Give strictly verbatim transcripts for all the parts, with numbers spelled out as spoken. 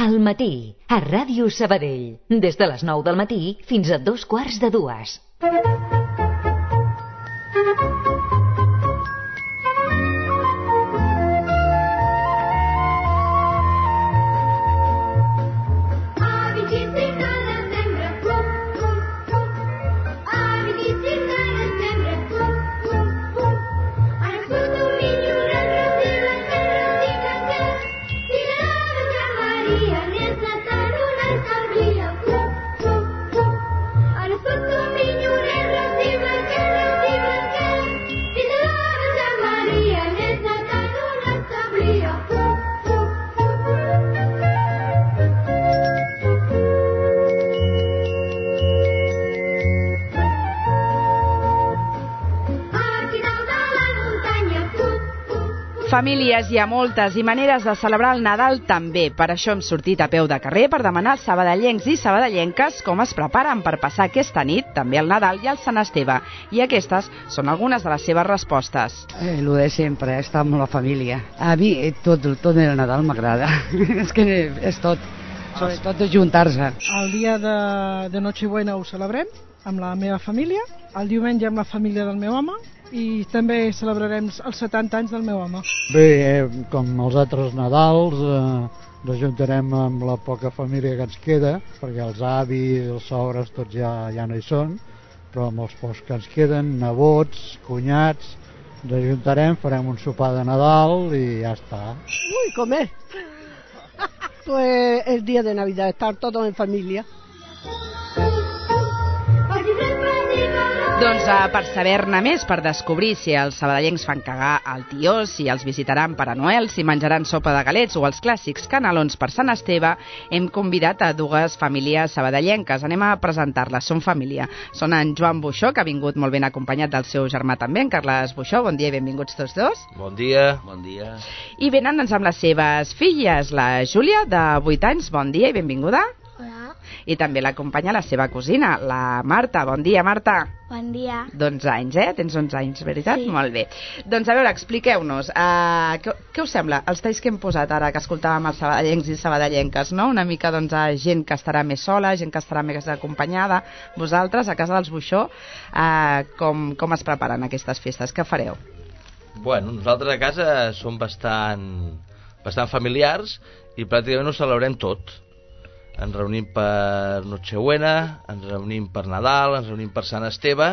Al matí, a Ràdio Sabadell. Des de les nou del matí fins a dos quarts de dues. Famílies hi ha moltes i maneres de celebrar el Nadal també. Per això hem sortit a peu de carrer per demanar als sabadellencs i sabadellenques com es preparen per passar aquesta nit, també el Nadal i el Sant Esteve. I aquestes són algunes de les seves respostes. Eh, lo de sempre, estar amb la família. A mi eh, tot, tot el Nadal m'agrada. És que és tot, sobretot de juntar-se. El dia de, de Nochebuena ho celebrem amb la meva família, el diumenge amb la família del meu home, i també celebrarem els setanta anys del meu home. Bé, eh, com els altres Nadals, eh, ens ajuntarem amb la poca família que ens queda, perquè els avis, els sogres, tots ja, ja no hi són, però amb els pocs que ens queden, nebots, cunyats, ens ajuntarem, farem un sopar de Nadal i ja està. Uy, comer. Pues el día de Navidad, estar todos en familia. Doncs uh, per saber-ne més, per descobrir si els sabadellencs fan cagar al tió, si els visitaran Pare Noel, si menjaran sopa de galets o els clàssics canelons per Sant Esteve, hem convidat a dues famílies sabadellenques. Anem a presentar-les, són família. Són en Joan Buixó, que ha vingut molt ben acompanyat del seu germà també, en Carles Buixó. Bon dia i benvinguts tots dos. Bon dia. Bon dia. I venen doncs, amb les seves filles, la Júlia, de vuit anys. Bon dia i benvinguda. Hola. I també l'acompanya la seva cosina, la Marta. Bon dia, Marta. Bon dia. d'onze anys, eh? Tens onze anys, veritat? Sí. Molt bé. Doncs a veure, expliqueu-nos, uh, què, què us sembla? Els talls que hem posat ara, que escoltàvem els sabadellencs i sabadellenques, no? Una mica, doncs, a gent que estarà més sola, gent que estarà més acompanyada. Vosaltres, a casa dels Buixó, uh, com, com es preparen aquestes festes? Què fareu? Bueno, nosaltres a casa som bastant, bastant familiars i pràcticament ho celebrem tot. Ens reunim per Nochebuena, ens reunim per Nadal, ens reunim per Sant Esteve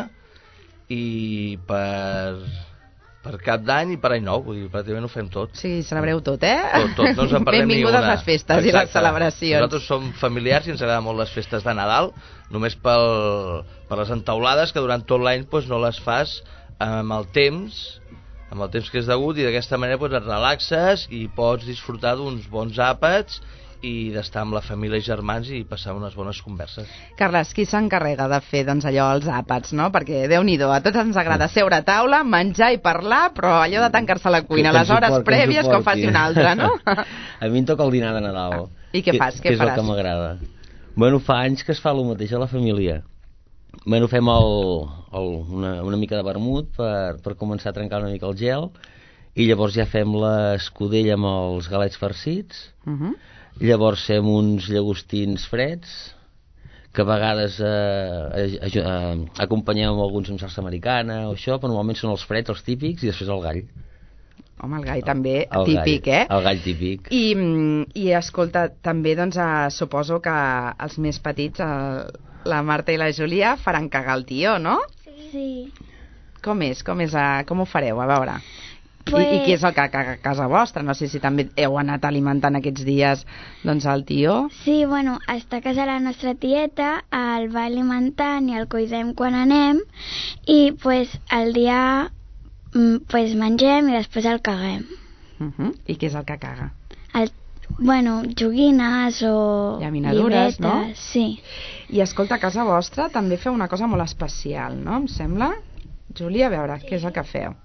i per, per Cap d'Any i per Any Nou, vull dir, pràcticament ho fem tot. Sí, celebreu tot, eh? Tot, tot, no ens en perdem ni una. Benvingudes les festes. Exacte. I les celebracions. Nosaltres som familiars i ens agraden molt les festes de Nadal, només pel, per les entaulades que durant tot l'any pues, no les fas amb el temps, amb el temps que és degut, i d'aquesta manera pues, et relaxes i pots disfrutar d'uns bons àpats i d'estar amb la família i germans i passar unes bones converses. Carles, qui s'encarrega de fer doncs, allò, els àpats, no? Perquè, Déu-n'hi-do, a tots ens agrada seure a taula, menjar i parlar, però allò de tancar-se a la cuina, les hores suport, prèvies, que ho faci un altre, no? A mi em toca el dinar de Nadal. I què fas? Què faràs? Que és el que m'agrada. Bueno, fa anys que es fa el mateix a la família. Bueno, fem el, el, una, una mica de vermut per, per començar a trencar una mica el gel, i llavors ja fem l'escudella amb els galets farcits. Uh -huh. Llavors fem uns llagostins freds, que a vegades eh, eh, eh, acompanyem amb alguns amb salsa americana o això, però normalment són els freds, els típics, i després el gall. Home, el gall també, el típic, gall, eh? El gall típic. I, i escolta, també doncs, eh, suposo que els més petits, eh, la Marta i la Júlia, faran cagar el tió, no? Sí. Com és? Com, és eh, com ho fareu? A veure... Pues... I, I qui és el que caga a casa vostra? No sé si també heu anat alimentant aquests dies doncs el tió. Sí, bueno, està a casa la nostra tieta, el va alimentant i el cuidem quan anem, i pues el dia pues mengem i després el caguem. Uh -huh. I què és el que caga? El, bueno, joguines o llaminadures, llibretes, no? Sí. I escolta, a casa vostra també feu una cosa molt especial, no? Em sembla? Júlia, a veure, sí. Què és el que feu?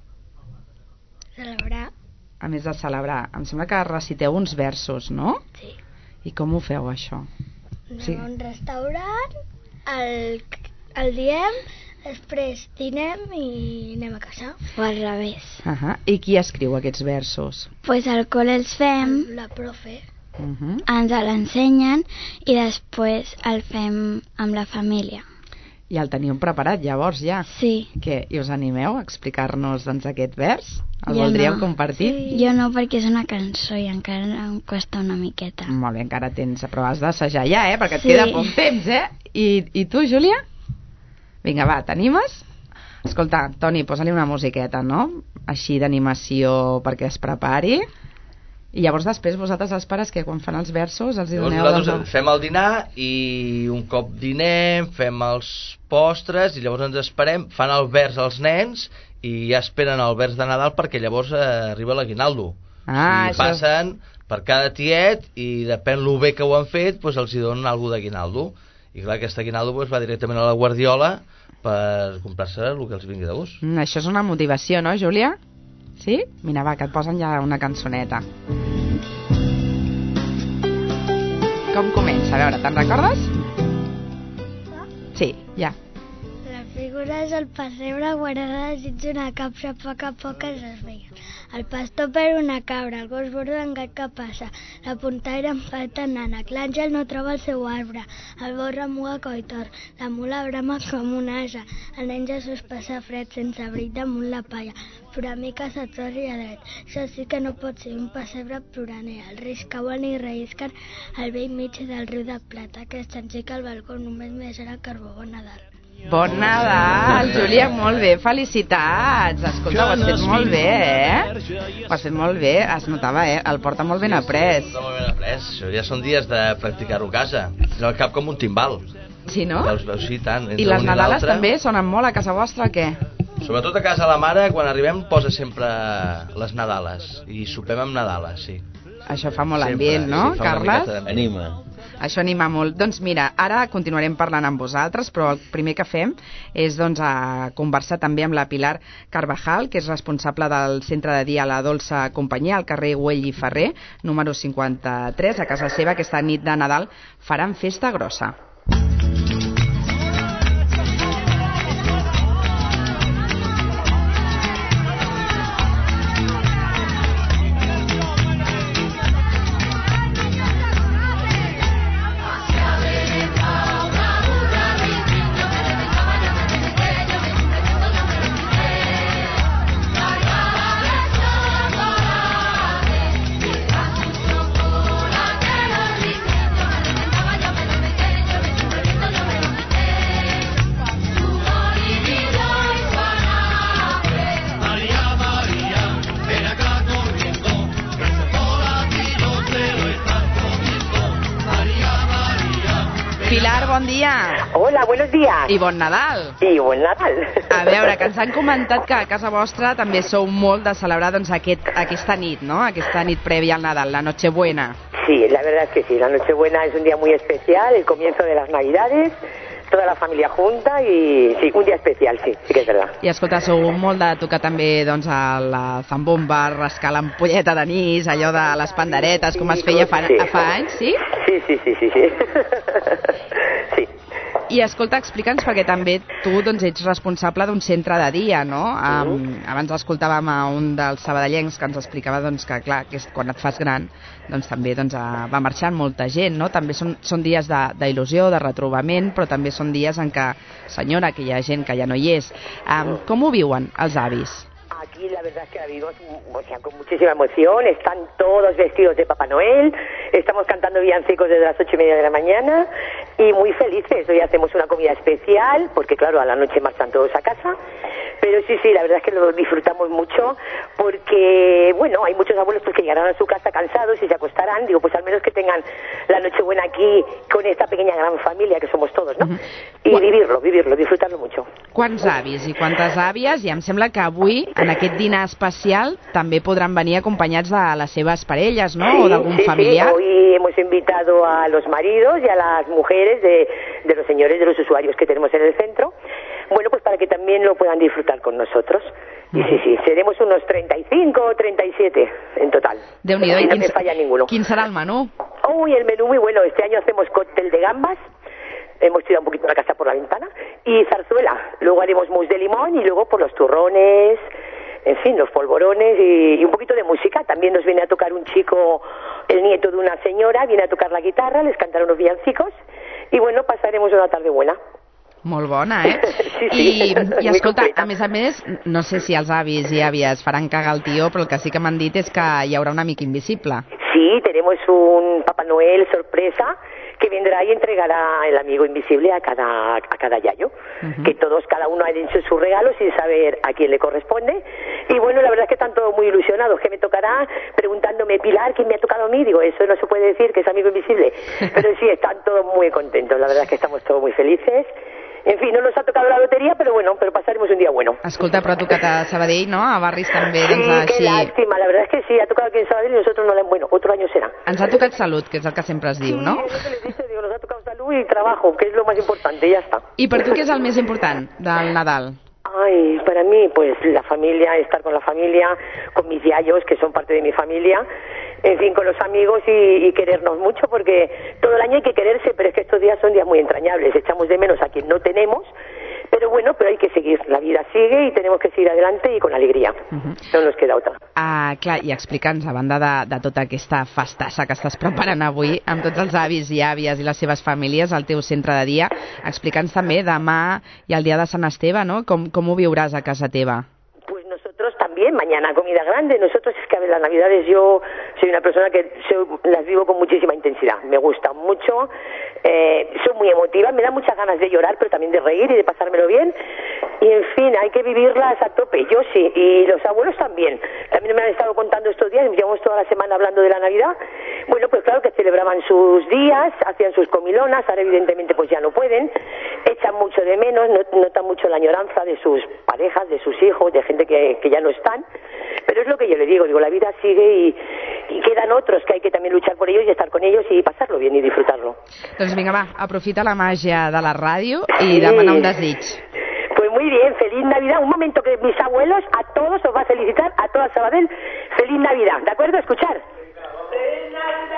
Celebrar. A més de celebrar, em sembla que reciteu uns versos, no? Sí. I com ho feu, això? Anem sí. a un restaurant, el, el diem, després dinem i anem a casa. O al revés. Uh -huh. I qui escriu aquests versos? Pues al col·le els fem. La profe. uh-huh. ens l'ensenyen i després el fem amb la família. I el teniu preparat llavors ja? Sí. Què, i us animeu a explicar-nos doncs, aquest vers? El jo voldríeu no. compartir? Sí. Jo no, perquè és una cançó i encara em costa una miqueta. Molt bé, encara tens, però has d'assajar ja, eh? Perquè et sí. queda poc temps, eh? I, i tu, Júlia? Vinga, va, t'animes? Escolta, Toni, posa-li una musiqueta, no? Així d'animació perquè es prepari. I llavors després vosaltres els pares que quan fan els versos els hi doneu... Llavors nosaltres fem el dinar i un cop dinem fem els postres i llavors ens esperem, fan el vers als nens i ja esperen el vers de Nadal perquè llavors eh, arriba l'aguinaldo. Ah, o sigui, passen per cada tiet i depèn lo bé que ho han fet doncs els hi donen alguna d'aguinaldo. I clar, aquest aguinaldo doncs, va directament a la guardiola per comprar-se el que els vingui de gust. Mm, això és una motivació, no, Júlia? Sí? Mira, va, que et posen ja una cançoneta. Com comença? A veure, te'n recordes? Sí, ja. La figura és el pessebre guardada dins una capsa, a poc a poc es desveia. El pastor perd una cabra, el gos borda en gat que passa, la puntaire empata nànec, l'àngel no troba el seu arbre, el bou remuga coitor, la mula brama com un asa, el nen Jesús passa fred sense abric damunt la palla, però a mi que se torri a dret, això sí que no pot ser un pessebre ploraner, els reis cauen i reisquen al vell mig del riu de plata, que s'engeca al balcó només més era carbó, bon Nadal. Bon Nadal, Júlia, molt bé, felicitats. Escolta, ho has fet molt bé, eh? Ho has fet molt bé, es notava, eh? El porta molt ben après. Sí, molt ben après, això ja són dies de practicar-ho a casa. És al cap com un timbal. Sí, no? Veus, veus, sí, tant. I les Nadales també sonen molt a casa vostra, o què? Sobretot a casa la mare, quan arribem, posa sempre les Nadales. I sopem amb Nadales, sí. Això fa molt ambient, no, sí, Carles? Anima. Això anima molt. Doncs mira, ara continuarem parlant amb vosaltres, però el primer que fem és doncs, a conversar també amb la Pilar Carvajal, que és responsable del centre de dia La Dolça Companyia, al carrer Güell i Ferrer, número cinquanta-tres, a casa seva. Aquesta nit de Nadal faran festa grossa. Pilar, bon dia. Hola, buenos días. I bon Nadal. I bon Nadal. A veure, que ens han comentat que a casa vostra també sou molt de celebrar doncs, aquest, aquesta nit, ¿no? Aquesta nit prèvia al Nadal, la Nochebuena. Sí, la verdad es que sí, la Nochebuena es un día muy especial, el comienzo de las Navidades, toda la familia junta i sí, un dia especial, sí, sí que és verdad. I escolta, sou molt de tocar també doncs, a la zambomba, rascar l'ampolleta d'anís, allò de les panderetes, com es feia fa, sí. fa anys, sí? Sí, sí, sí, sí, sí. Sí. I escolta, explica'ns, perquè també tu doncs, ets responsable d'un centre de dia, no? Um, Mm. Abans escoltàvem a un dels sabadellencs que ens explicava doncs, que, clar, que és, quan et fas gran, doncs, també doncs, a, va marxant molta gent, no? També són, són dies d'il·lusió, de, de retrobament, però també són dies en què, senyora, que hi ha gent que ja no hi és. Um, com ho viuen els avis? Aquí la verdad es que la vivimos, o sea, con muchísima emoción, están todos vestidos de Papá Noel, estamos cantando villancicos desde las ocho y media de la mañana y muy felices. Hoy hacemos una comida especial, porque claro, a la noche marchan todos a casa, pero sí, sí, la verdad es que lo disfrutamos mucho porque, bueno, hay muchos abuelos pues, que llegarán a su casa cansados y se acostarán, digo, pues al menos que tengan la Nochebuena aquí con esta pequeña gran familia que somos todos, ¿no? Uh-huh. I vivirlo, vivirlo, disfrutarlo mucho. Quants avis i quantes àvies, i em sembla que avui, en aquest dinar especial, també podran venir acompanyats de les seves parelles, ¿no? Sí, o d'algun sí, familiar. Sí, hoy hemos invitado a los maridos y a las mujeres de, de los señores, de los usuarios que tenemos en el centro, bueno, pues para que también lo puedan disfrutar con nosotros. Y sí, sí, seremos unos treinta y cinco o treinta y siete en total. Déu-n'hi-do, y no quin, me falla ninguno. Quin serà el menú? Uy, el menú muy bueno. Este año hacemos cóctel de gambas. Hemos tirado un poquito la casa por la ventana. Y zarzuela. Luego haremos mousse de limón y luego por los turrones, en fin, los polvorones y, y un poquito de música. También nos viene a tocar un chico, el nieto de una señora, viene a tocar la guitarra, les cantarán unos villancicos y bueno, pasaremos una tarde buena. Molt bona, eh? Sí, sí. I, i escolta, a més a més, no sé si els avis i àvies faran cagar el tió, però el que sí que m'han dit és que hi haurà un amic invisible. Sí, tenemos un Papá Noel sorpresa que vendrá y entregará el amigo invisible a cada a cada yayo, uh-huh. que todos, cada uno ha hecho sus regalos sin saber a quién le corresponde. Y bueno, la verdad es que están todos muy ilusionados, que me tocará preguntándome, Pilar, ¿quién me ha tocado a mí? Digo, eso no se puede decir, que es amigo invisible. Pero sí, están todos muy contentos, la verdad es que estamos todos muy felices. En fin, no nos ha tocado la lotería, pero bueno, pero pasaremos un día bueno. Escolta, però ha tocat a Sabadell, no? A barris també, sí, doncs així... qué lástima, la verdad es que sí, ha tocado aquí en Sabadell y nosotros no le... Bueno, otro año será. Ens ha tocat salut, que és el que sempre es diu, sí, no? Sí, es lo que les dice, digo, nos ha tocado salud y trabajo, que es lo más importante, y ya está. I per tu què és el més important del Nadal? Ay, para mí, pues la familia, estar con la familia, con mis yayos, que son parte de mi familia, en fin, con los amigos y, y querernos mucho, porque todo el año hay que quererse, pero es que estos días son días muy entrañables, echamos de menos a quien no tenemos, pero bueno, pero hay que seguir, la vida sigue y tenemos que seguir adelante y con alegría, uh-huh. no nos queda otra. Ah, clar, i explica'ns, a banda de, de tota aquesta festassa que estàs preparant avui, amb tots els avis i àvies i les seves famílies al teu centre de dia, explica'ns també demà i el dia de Sant Esteve, no? Com, com ho viuràs a casa teva? Pues nosotros también, mañana comida grande, nosotros es que a ver, las navidades yo soy una persona que soy, las vivo con muchísima intensidad, me gustan mucho, eh, soy muy emotiva, me da muchas ganas de llorar, pero también de reír y de pasármelo bien, y en fin, hay que vivirlas a tope, yo sí, y los abuelos también, también me han estado contando estos días, llevamos toda la semana hablando de la Navidad, bueno, pues claro que celebraban sus días, hacían sus comilonas, ahora evidentemente pues ya no pueden, echan mucho de menos, notan mucho la añoranza de sus parejas, de sus hijos, de gente que, que ya no están, pero es lo que yo le digo, digo, la vida sigue y, y quedan otros que hay que también luchar por ellos y estar con ellos y pasarlo bien y disfrutarlo. Doncs vinga, va, aprofita la màgia de la ràdio i sí. demana un desig. Pues muy bien, feliz Navidad, un momento que mis abuelos, a todos os va a felicitar, a toda Sabadell, feliz Navidad, ¿de acuerdo? Escuchar. ¡Feliz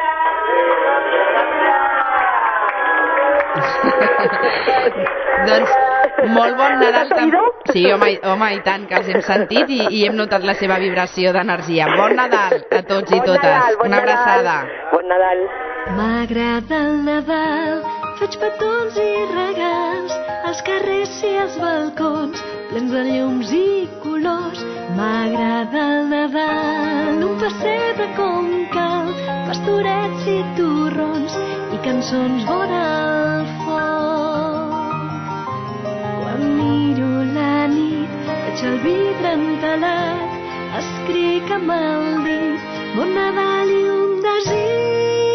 Navidad! Doncs molt bon Nadal. Sí, home, home, i tant, que els hem sentit i, i hem notat la seva vibració d'energia. Bon Nadal a tots i bon totes. Nadal, bon Una abraçada. Bon Nadal. M'agrada el Nadal, faig petons i regals, als carrers i als balcons, plens de llums i colors. M'agrada el Nadal, un pessebre com cal, pastorets i torrons i cançons vora el foc. Quan miro la nit, veig el vidre entelat, escric amb el dit, bon Nadal i un desig.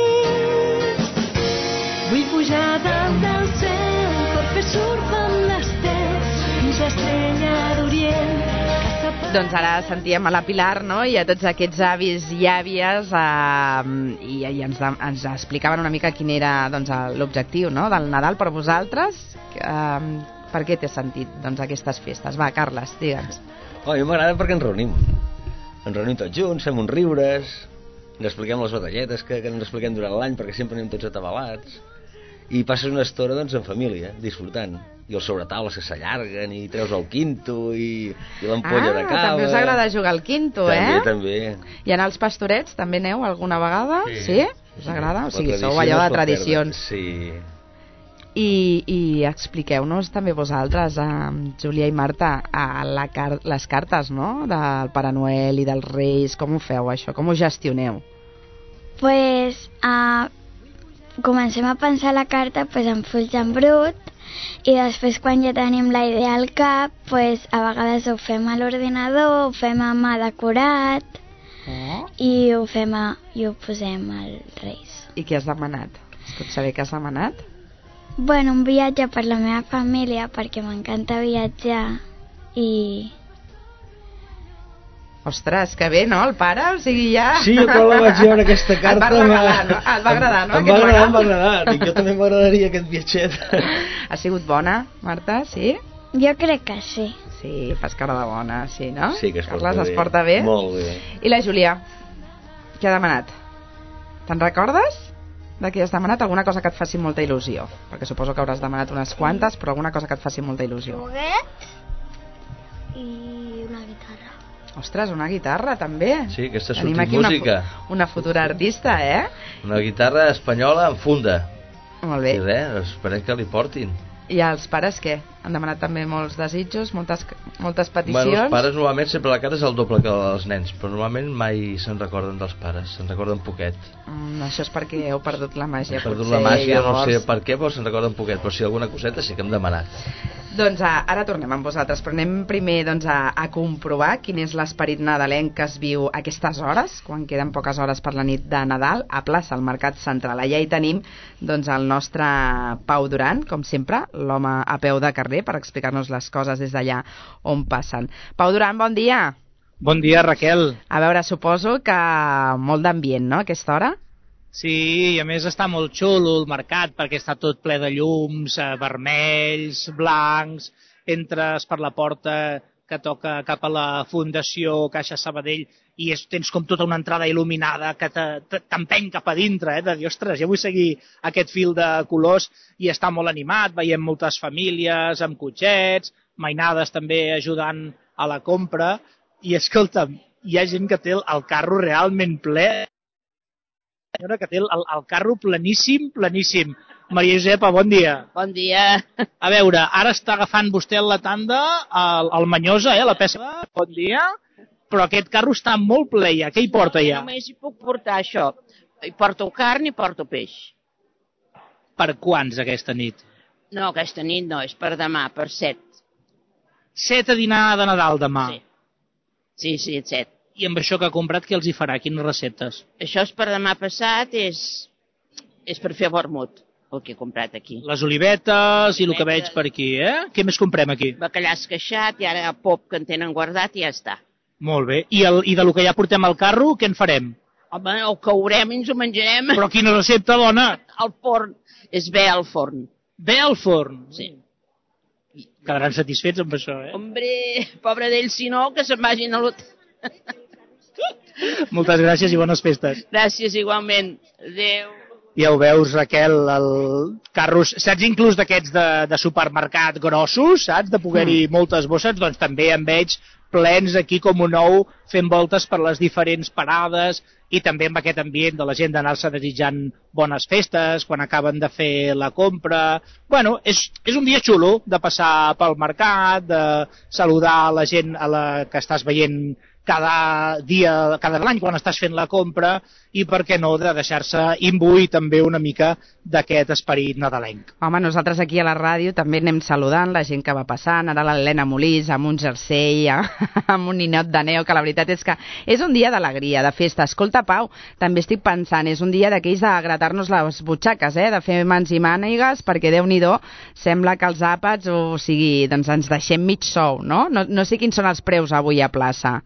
Vull pujar dalt del cel per fer surf amb l'estel, fins l'estrella d'Orient. Doncs ara sentíem a la Pilar, no?, i a tots aquests avis i àvies eh, i, i ens, ens explicaven una mica quin era doncs, l'objectiu, no?, del Nadal per vosaltres. Eh, per què t'has sentit doncs, aquestes festes? Va, Carles, digue'ns. Oh, a mi m'agrada perquè ens reunim. Ens reunim tots junts, fem uns riures, ens expliquem les batalletes que, que ens expliquem durant l'any perquè sempre anem tots atabalats. I passes una estona doncs, en família, disfrutant. I els sobretaules que s'allarguen i treus el quinto i, i l'ampolla ah, de cava. També us agrada jugar al quinto, també, eh? També, també. I anar als pastorets també aneu alguna vegada? Sí? sí? Us agrada? O sigui, sou allò de tradicions. Sí. I, i expliqueu-nos també vosaltres, eh, Júlia i Marta, a la car les cartes, no?, del Pare Noel i dels Reis. Com ho feu, això? Com ho gestioneu? Pues, uh, comencem a pensar la carta pues, en fulls en brut, i després quan ja tenim la idea al cap, pues, a vegades ho fem a l'ordinador, ho fem a mà decorat, oh. i ho fem a, i ho posem als Reis. I què has demanat? Es pot saber què has demanat? Bueno, un viatge per la meva família, perquè m'encanta viatjar, i... Ostres, que bé, no, el pare? O sigui, ja... Sí, jo quan la vaig veure aquesta carta... Et va regalar, no? Et va agradar, no? Em va agradar, em va agradar. Dic, jo també m'agradaria aquest viatget. Ha sigut bona, Marta, sí? Jo crec que sí. Sí, fas cara de bona, sí, no? Sí, que es porta Carles, bé. es porta bé. Molt bé. I la Júlia? Què ha demanat? Te'n recordes? De què has demanat? Alguna cosa que et faci molta il·lusió. Perquè suposo que hauràs demanat unes quantes, però alguna cosa que et faci molta il·lusió. Joguet i una guitarra. Ostres, una guitarra, també. Sí, aquesta és Tenim sortit aquí música. Una, una futura artista, eh? Una guitarra espanyola en funda. Molt bé. I res, esperem que li portin. I els pares què? Han demanat també molts desitjos, moltes, moltes peticions? Bueno, els pares normalment sempre la cara és el doble que els nens, però normalment mai se'n recorden dels pares, se'n recorden poquet. Mm, això és perquè heu perdut la màgia, He perdut potser, la màgia, llavors... no sé per què, però se'n recorden poquet, però si alguna coseta sí que hem demanat. Doncs a, ara tornem amb vosaltres, però anem primer doncs, a, a comprovar quin és l'esperit nadalenc que es viu a aquestes hores, quan queden poques hores per la nit de Nadal, a plaça, al Mercat Central. Allà hi tenim doncs, el nostre Pau Duran, com sempre, l'home a peu de carrer, per explicar-nos les coses des d'allà on passen. Pau Duran, bon dia. Bon dia, Raquel. A veure, suposo que molt d'ambient, no?, a aquesta hora? Sí, i a més està molt xulo el mercat perquè està tot ple de llums, eh, vermells, blancs, entres per la porta que toca cap a la Fundació Caixa Sabadell i és, tens com tota una entrada il·luminada que t'empeny cap a dintre, eh, de dir, ostres, ja vull seguir aquest fil de colors, i està molt animat, veiem moltes famílies amb cotxets, mainades també ajudant a la compra, i escolta'm, hi ha gent que té el, el carro realment ple, senyora que té el, el carro pleníssim, pleníssim. Maria Josepa, bon dia. Bon dia. A veure, ara està agafant vostè la tanda al, al Manyosa, eh, la pesca. Bon dia. Però aquest carro està molt ple ja. Què hi porta ja? No, només hi puc portar això. Hi porto carn i porto peix. Per quants aquesta nit? No, aquesta nit no, és per demà, per set. Set a dinar de Nadal demà? Sí. Sí, sí, set. I amb això que ha comprat, què els hi farà? Quines receptes? Això és per demà passat, és, és per fer vermut, el que he comprat aquí. Les olivetes i el que veig per aquí, eh? Què més comprem aquí? Bacallà esqueixat i ara pop que en tenen guardat i ja està. Molt bé. I, el, i de lo que ja portem al carro, què en farem? Home, ho caurem i ens ho menjarem. Però quina recepta, dona? Al forn. És bé al forn. Bé al forn? Sí. Quedaran satisfets amb això, eh? Hombre, pobre d'ells, si no, que se'n vagin a l'hotel. Moltes gràcies i bones festes. Gràcies, igualment. Adéu. Ja ho veus, Raquel, el carros, saps, inclús d'aquests de, de supermercat grossos, saps, de poder-hi mm. moltes bosses, doncs també en veig plens aquí com un ou, fent voltes per les diferents parades, i també amb aquest ambient de la gent d'anar-se desitjant bones festes, quan acaben de fer la compra. Bueno, és, és un dia xulo de passar pel mercat, de saludar a la gent a la que estàs veient cada dia, cada l'any quan estàs fent la compra, i per què no de deixar-se imbuir també una mica d'aquest esperit nadalenc. Home, nosaltres aquí a la ràdio també anem saludant la gent que va passant, ara l'Helena Molís amb un jersei, amb un ninot de neu, que la veritat és que és un dia d'alegria, de festa. Escolta, Pau, també estic pensant, és un dia d'aquells de gratar-nos les butxaques, eh? De fer mans i mànigues, perquè Déu-n'hi-do, sembla que els àpats, o sigui, doncs ens deixem mig sou, no? No, no sé quins són els preus avui a plaça.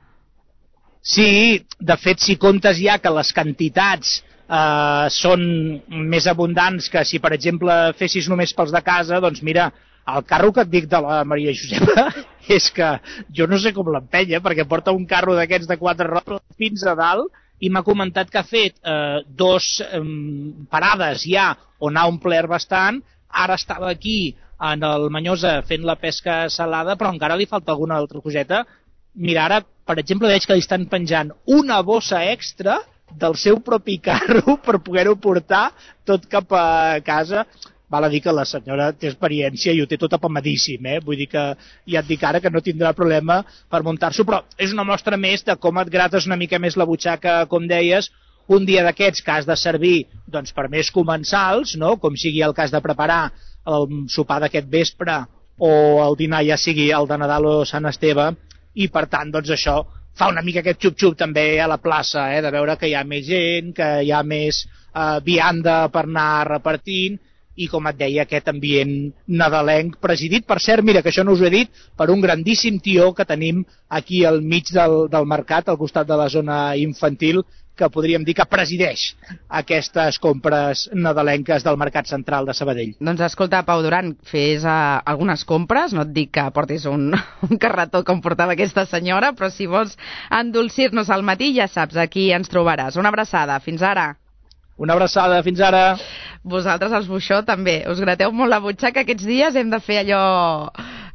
Sí, de fet, si comptes ja que les quantitats eh, són més abundants que si, per exemple, fessis només pels de casa, doncs mira, el carro que et dic de la Maria Josepa és que jo no sé com l'empenya, perquè porta un carro d'aquests de quatre rodes fins a dalt, i m'ha comentat que ha fet eh, dos eh, parades ja on ha omplert bastant, ara estava aquí en el Manyosa fent la pesca salada, però encara li falta alguna altra coseta. Mira, ara, per exemple, veig que li estan penjant una bossa extra del seu propi carro per poder-ho portar tot cap a casa. Val a dir que la senyora té experiència i ho té tot apamadíssim, eh? Vull dir que ja et dic ara que no tindrà problema per muntar-s'ho, però és una mostra més de com et grates una mica més la butxaca, com deies, un dia d'aquests que has de servir doncs, per més comensals, no? Com sigui el cas de preparar el sopar d'aquest vespre o el dinar ja sigui el de Nadal o Sant Esteve, i per tant doncs això fa una mica aquest xup-xup també a la plaça, eh? De veure que hi ha més gent, que hi ha més eh, vianda per anar repartint, i com et deia, aquest ambient nadalenc presidit, per cert, mira, que això no us ho he dit, per un grandíssim tió que tenim aquí al mig del, del mercat, al costat de la zona infantil, que podríem dir que presideix aquestes compres nadalenques del Mercat Central de Sabadell. Doncs escolta, Pau Duran, fes uh, algunes compres, no et dic que portis un, un carretó com portava aquesta senyora, però si vols endolcir-nos al matí, ja saps, aquí ens trobaràs. Una abraçada, fins ara. Una abraçada, fins ara. Vosaltres, els Buixó, també. Us grateu molt la butxaca aquests dies, hem de fer allò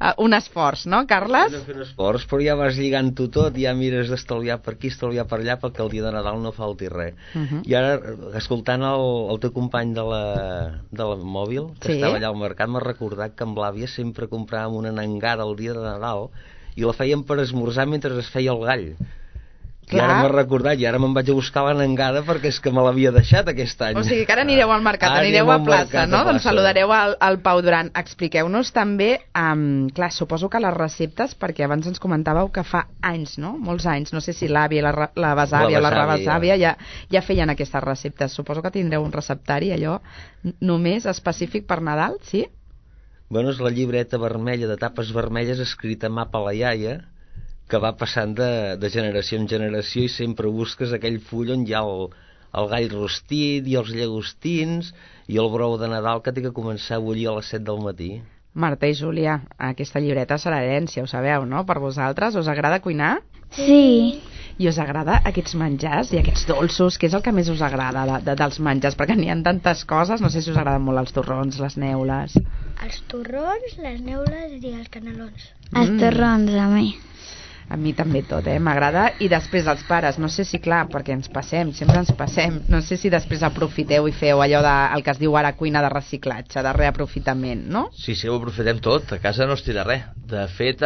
un esforç, no, Carles? No fer un esforç, però ja vas lligant-ho tot, ja mires d'estalviar per aquí, estalviar per allà, perquè el dia de Nadal no falti res. Uh -huh. I ara, escoltant el, el teu company de la, de la mòbil, que sí? Estava allà al mercat, m'ha recordat que amb l'àvia sempre compràvem una nangada el dia de Nadal i la fèiem per esmorzar mentre es feia el gall. Clar. I ara m'ha recordat, i ara me'n vaig a buscar la nangada perquè és que me l'havia deixat aquest any. O sigui que ara anireu al mercat, ara anireu a plaça, no? Doncs saludareu al, al Pau Duran. Expliqueu-nos també, um, clar, suposo que les receptes, perquè abans ens comentàveu que fa anys, no? Molts anys, no sé si l'àvia, la, la besàvia o la rebesàvia ja, ja feien aquestes receptes. Suposo que tindreu un receptari, allò, només específic per Nadal, sí? Bueno, és la llibreta vermella de tapes vermelles escrita a mà per la iaia, que va passant de, de generació en generació i sempre busques aquell full on hi ha el, el gall rostit i els llagostins i el brou de Nadal que té que començar a bullir a les set del matí. Marta i Júlia, aquesta llibreta serà herència, ho sabeu, no? Per vosaltres, us agrada cuinar? Sí. I us agrada aquests menjars i aquests dolços? Què és el que més us agrada de, de, dels menjars? Perquè n'hi ha tantes coses, no sé si us agraden molt els torrons, les neules. Els torrons, les neules i els canelons. Mm. Els torrons, a mi. A mi també tot, eh? M'agrada. I després els pares, no sé si, clar, perquè ens passem, sempre ens passem, no sé si després aprofiteu i feu allò de, el que es diu ara cuina de reciclatge, de reaprofitament, no? Sí, sí, ho aprofitem tot, a casa no es tira res. De fet,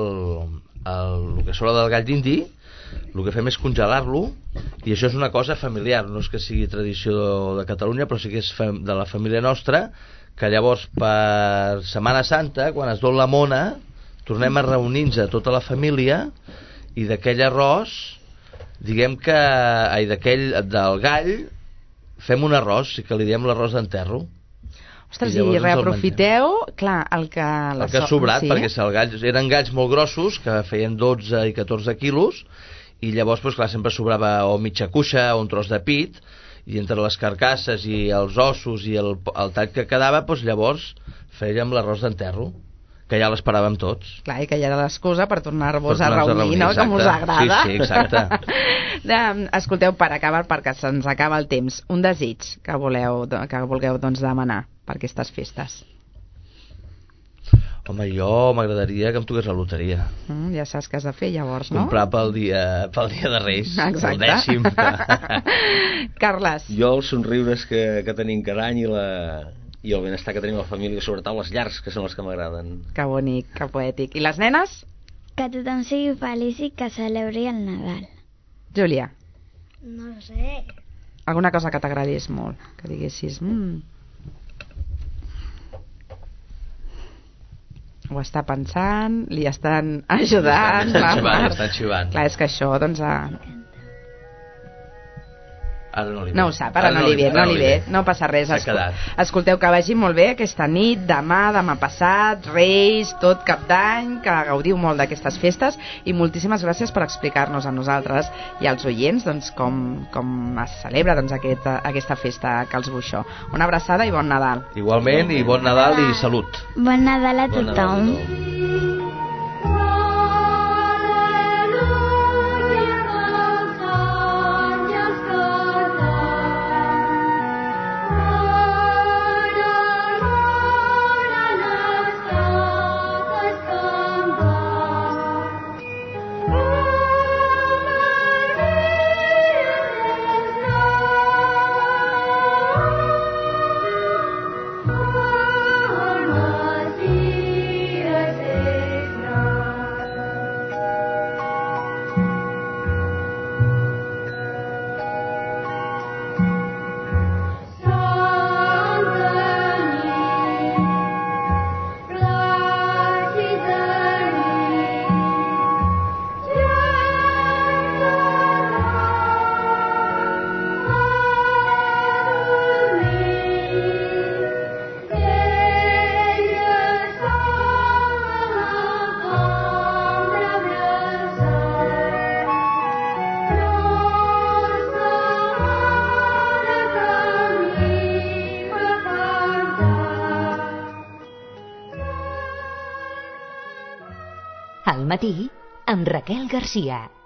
el, el, el que surt del gall d'indi, el que fem és congelar-lo, i això és una cosa familiar, no és que sigui tradició de Catalunya, però sí que és de la família nostra, que llavors per Setmana Santa, quan es dol la mona, tornem a reunir-nos a tota la família i d'aquell arròs, diguem que, ai, d'aquell, del gall, fem un arròs, sí que li diem l'arròs d'enterro. Ostres, i, i reaprofiteu, clar, el que... El que ha sobrat, sí? Perquè el gall, eren galls molt grossos, que feien dotze i catorze quilos, i llavors, doncs, clar, sempre sobrava o mitja cuixa o un tros de pit, i entre les carcasses i els ossos i el, el tall que quedava, doncs llavors fèiem l'arròs d'enterro, que ja l'esperàvem tots. Clar, i que ja era l'excusa per tornar-vos a reunir, a reunir, no? Exacte. Com us agrada. Sí, sí, exacte. Escolteu, per acabar, perquè se'ns acaba el temps, un desig que voleu, que vulgueu doncs, demanar per aquestes festes. Home, jo m'agradaria que em toqués la loteria. Mm, ja saps què has de fer llavors, no? Comprar pel dia, pel dia de Reis. Exacte. El dècim. Carles. Jo els somriures que, que tenim cada any i la... i el benestar que tenim a la família, sobretot les llars, que són les que m'agraden. Que bonic, que poètic. I les nenes? Que tothom sigui feliç i que celebri el Nadal. Júlia? No sé. Alguna cosa que t'agradés molt, que diguessis... Mm. Ho està pensant, li estan ajudant... Estan xivant, estan xivant. Clar, és que això, doncs... A... Ara no li ve. No ho sap, ara, ara no, no li ve, no li ve, no passa res. Escol Escolteu, que vagi molt bé aquesta nit, demà, demà passat, Reis, tot Cap d'Any, que gaudiu molt d'aquestes festes, i moltíssimes gràcies per explicar-nos a nosaltres i als oients doncs, com, com es celebra doncs, aquesta, aquesta festa Cals Buixó. Una abraçada i bon Nadal. Igualment, i bon Nadal i salut. Bon Nadal a tothom. Bon Nadal a tothom. Al matí, amb Raquel Garcia.